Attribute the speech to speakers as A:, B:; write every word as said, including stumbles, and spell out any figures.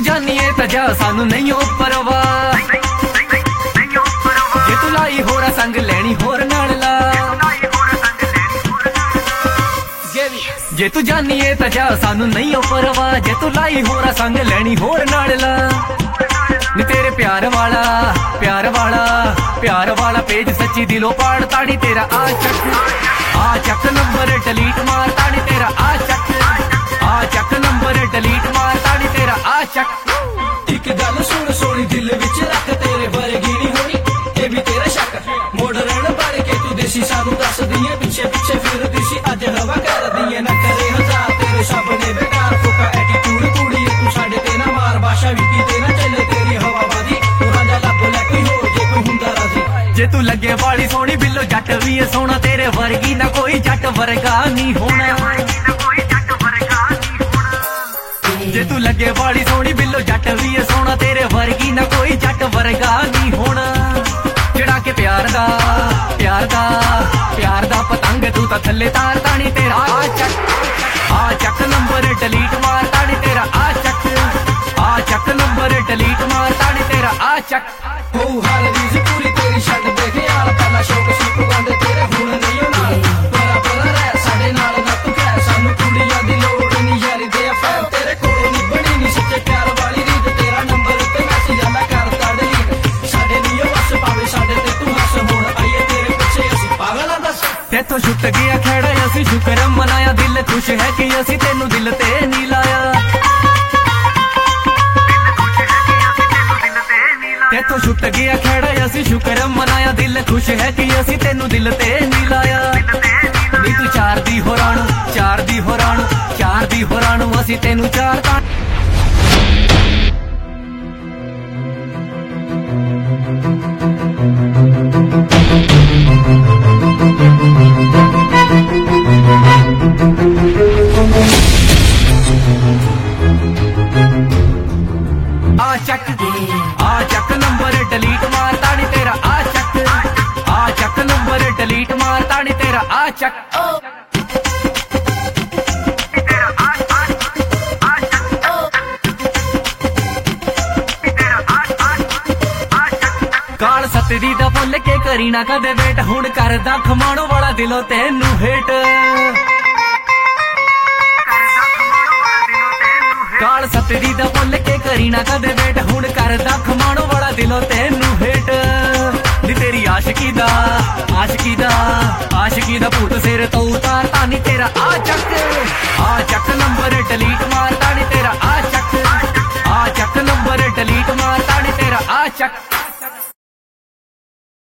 A: जानिए ता जा सानू नहीं हो परवाह, जे तू लाई होरा संग लैनी होर नाल ला, जे तू जानिए ता जा सानू नहीं हो परवाह, जे तू लाई होरा संग लैनी होर नाल ला। नी तेरे प्यार वाला प्यार वाला प्यार वाला पेज सच्ची दिलों पाड़ ताड़ी तेरा आ चक आ चक नंबर डिलीट मार ताड़ी तेरा आ चक आ चक नंबर डिलीट मार ताड़ी तेरा आ चक।
B: एक गल सुन सोनी दिल विच रख तेरे वर्गी नहीं होनी ये भी तेरा शक, मॉडर्न बन के तू देसी सानू दस दिए पिछे पिछे फिर दिसी अज हवा कर दिए न करे हजार तेरे सब ने बेकार फुका एटीट्यूड कुड़ी तू साडे ते ना मार भाषा विकी ते ना चले तेरी हवा बादी तू राजा लब ले कोई हो जे कोई हुंदा राजी।
A: जे तू लगे वाली सोनी बिल्लो जट भी है सोना तेरे वर्गी ना कोई जट वर्गा नहीं होना, जे तू लगे वाली सोनी बिल्लो जट भी है सोना तेरे वर्गी ना कोई जट वर्गा नहीं होना। चढ़ा के प्यार दा प्यार दा प्यार दा पतंग तू ता थल्ले तार तानी तेरा आ चक आ चक नंबर डिलीट मार तानी तेरा आ चक आ चक नंबर डिलीट मार तानी तेरा आ चक।
B: हो हाल रीज पूरी तेरी छड़ देखे यार पहला शौक सी पगांदे तेरे हुण नहीं होना परा परा रह साडे नाल ना तू कह सानू कुड़ियां दी लोड़ नहीं यारी दे अफैर तेरे कोलों नहीं बनी नहीं सच्चे प्यार वाली रीत तेरा नंबर ते मैसेज आला करता डिलीट साडे नहीं बस पावे साडे ते तू हस हुण आईए तेरे पिछे असी पागल आ दस
A: तेथों छुट गया खैड़ा असी शुक्र मनाया दिल खुश है कि असी तेनू दिल ते नहीं लाया, तेथों छुट गया खैड़ा असी शुक्र मनाया दिल खुश है कि असी तेनू दिल ते नहीं लाया। नी तू चार दी होराणू चार दी होराणू चार दी होराणू असी तेनू चार ता आ चक आ चक नंबर डिलीट मार तानी तेरा आ चक आ चक नंबर डिलीट मार तानी तेरा आ चक। काल सतरी दा भुल के करी ना कदे वेट हुण करदा खमाणो वाला दिलों तेनू हेट, काल सतरी दा भुल के करी ना कदे वेट हुण करदा खमाणो वाला दिलों तेनू हेट। नी तेरी आशिकी दा आशिकी दा आशिकी दा भूत सिर तो उतार तानी तेरा आ चक आ चक नंबर डिलीट मार तानी तेरा आ चक आ चक नंबर डिलीट मार तानी तेरा आ चक।